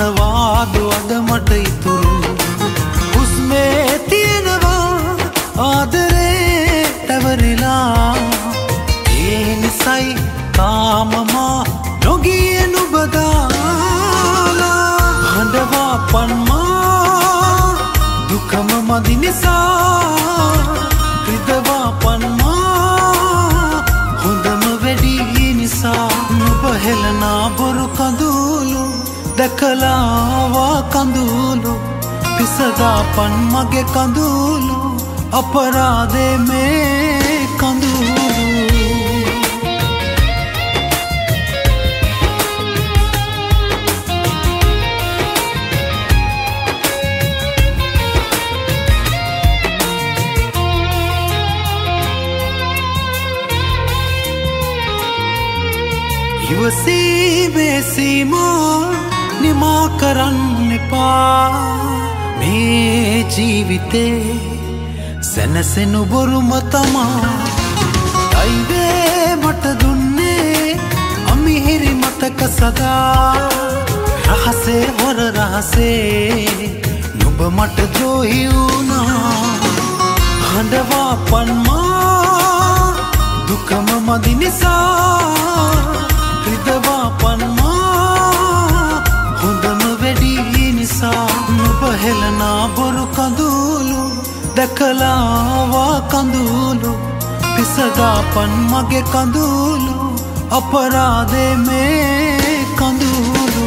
මොනවාද අද මට ඉතුරු හුස්මේ තියෙනවා ආදරේ තැවරිලා ඒ නිසයි කාමමා නොගිය නුඹ දාලා හඬවා පන්මා දුකම මදි නිසා රිදවා පන්මා හොඳම වැඩි නිසා නුඹ හෙලනා බොරු කඳුළු දැකලාවා කඳුළු පිසදාපන් මගේ කඳුළු අපරාධේ මේ කඳුළු ඉවසීමේ සීමා නිමා කරන්න එපා මේ ජීවිතේ සැනසෙනු බොරුම තමා දෛවයේ මට දුන්නේ අමිහිරි මතක සදා රහසේ හොර රහසේ නුඹ මට ද්‍රෝහි වුණා හඬවා පන්මා දුකම මදි නිසා රිදවා පන්මා හොඳම වැඩි නිසා නුඹ හෙලනා බොරු කඳුළු දැකලාවා කඳුළු පිසදාපන් මගේ කඳුළු අපරාධේ මේ කඳුළු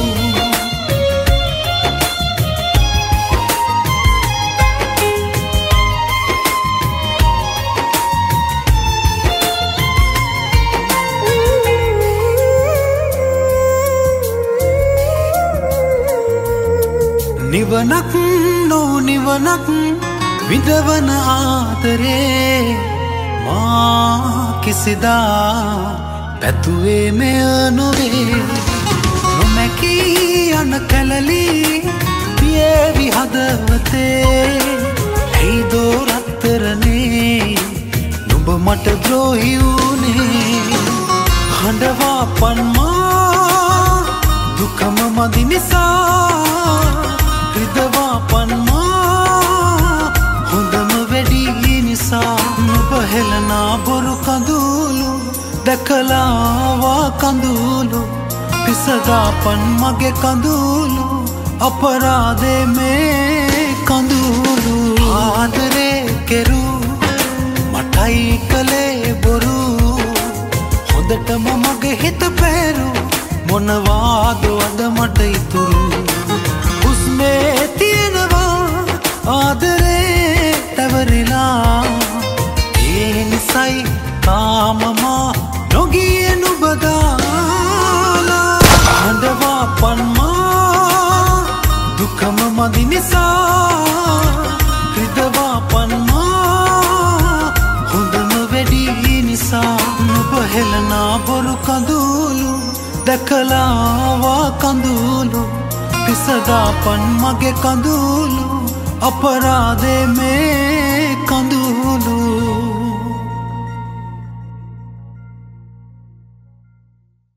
නිවනක් නොනිවනක් විඳවන ආදරේ මා කිසිදා පැතුවේ මෙය නොවේ නොමැකී යන කැලලි පියවි හදවතේ ඇයිදෝ රත්තරනේ නුඹ මට ද්‍රෝහි වුණේ හඬවා පන්මා දුකම මදි නිසා රිදවා පන්මා හොඳම වැඩි නිසා නුඹ හෙලනා බොරු කඳුළු දැකලාවා කඳුළු පිසදාපන් මගේ කඳුළු අපරාධේ මේ කඳුළු ආදරේ කෙරු මටයි කලේ බොරු හොඳටම මගේ හිත පැරු මොනවාද අද මට ඉතුරු හුස්මේ තියෙනවා ආදරේ තැවරිලා ඒ නිසයි කාමමා නොගිය නුඹ දාලා හඬවා පන්මා දුකම මදි නිසා රිදවා පන්මා හොඳම වැඩි නිසා නුඹ හෙලනා බොරු කඳුළු දැකලාවා කඳුළු පිසදාපන් මගේ කඳුළු අපරාධේ මේ